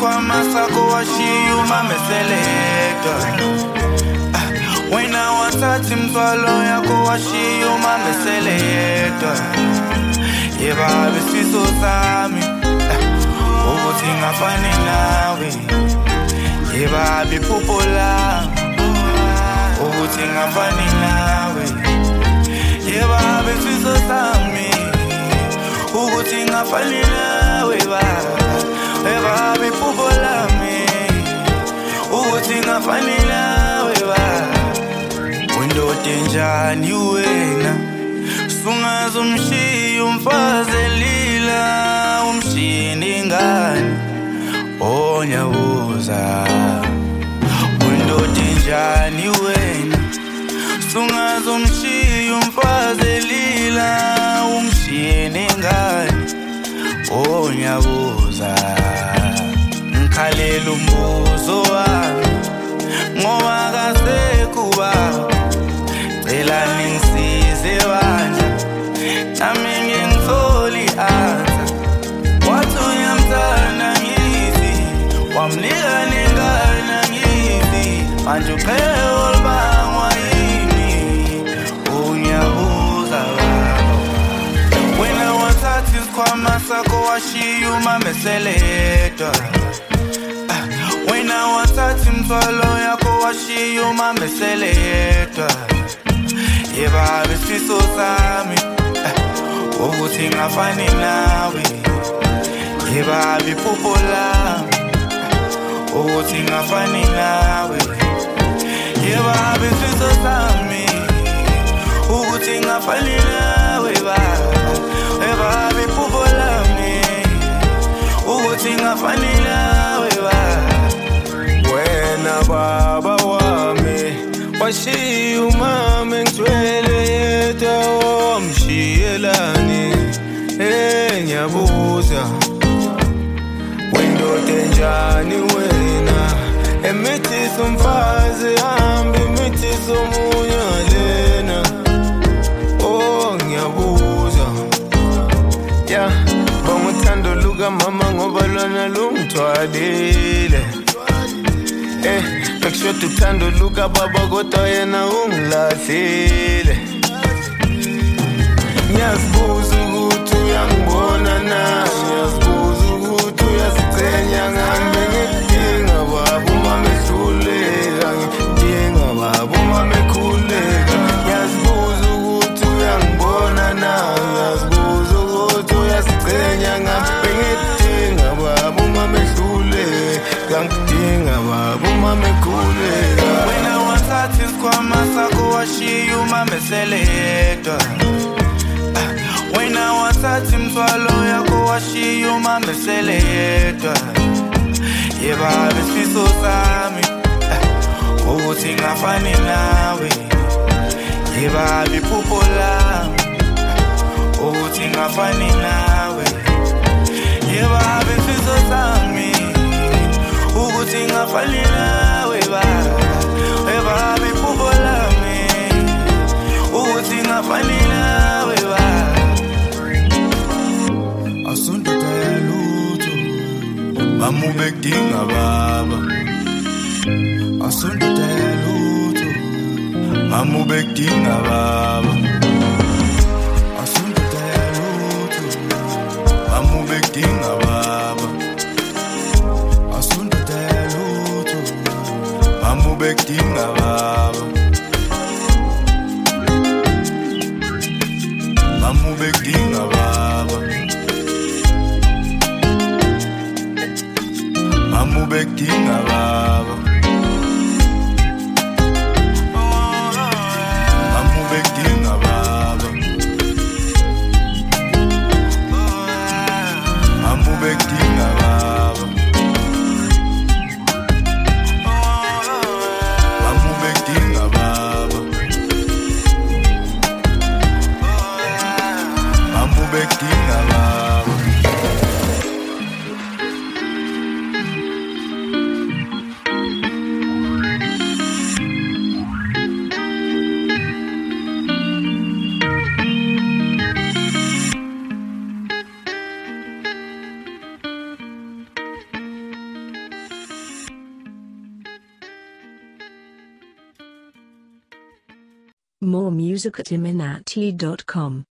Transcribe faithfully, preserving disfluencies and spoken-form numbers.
isikhwama sakho washiyuma meseledwa. Wena wathatha imthwalo yakho washiyuma meseledwa. Yeba besiso sami ukuthi ngafani nawe. Yeba biphupho lami ukuthi ngafani nawe. Yeba besiso sami ukuthi ngafani nawe baba. Yeba biphupho lami ukuthi ngafani nawe baba. Windoda enjani wena sungaze umshiye umfazi elila umshini ingane onyabuza. Windoda enjani wena sungaze umshiye umfazi elila umshini ingane onyabuza. Ngikhalela umbuzo wami ngoba akasekho baba. Cela ningisize bandla nami ngingitholi answer. Wathi uyamthanda ngithi wamnika nengane ngithi manje uphele olibangwa yini unyabuza baba. Wena wathatha isikhwama sakho washiyuma meseledwa. Wena wathatha imthwalo yakho washiyuma meseledwa. Yeba besiso sami ukuthi ngafani nawe. Yeba biphupho lami ukuthi ngafani nawe. Yeba besiso sami ukuthi ngafani nawe baba. Yeba biphupho lami ukuthi ngafani nawe baba. Wena baba wami washiyuma ngithwele yedwa wamshiyelani enyabuza. Windoda enjani wena emithisa umfazi hambe emithisa omunye lena oh ngiyabuza. Ya banguthando luka mama ngoba lona lungithwalile. Eh Bekushoda uthando luka baba kodwa yena ungilahlile. Ngiyazibuza ukuthi uyangibona na. Ngiyazibuza ukuthi uyazicenya ngami. Ngidinga baba uma mehluleka. Ngidinga baba uma mekhuleka. Ngiyazibuza ukuthi uyangibona na. Ngiyazibuza ukuthi uyazicenya ngami. Ngidinga baba uma mehluleka. Ngidinga baba uma mekhuleka. Wena wathatha isikhwama sakho washiyuma meseledwa. Wena wathatha imthwalo yakho washiyuma meseledwa. Yeba besiso sami ukuthi ngafani nawe. Yeba biphupho lami ukuthi ngafani nawe. Yeba besiso sami ukuthi ngafani nawe baba. Yeba biphupho lami ukuthi ngafani nawe baba. Asundoda yalutho mamube kudinga baba. Asundoda yalutho mamube kudinga baba. Asundoda yalutho mamube kudinga baba. Asundoda yalutho mamube kudinga baba. Mamube kudinga baba. Mamube kudinga baba. Mamube kudinga baba. More music at iminati dot com.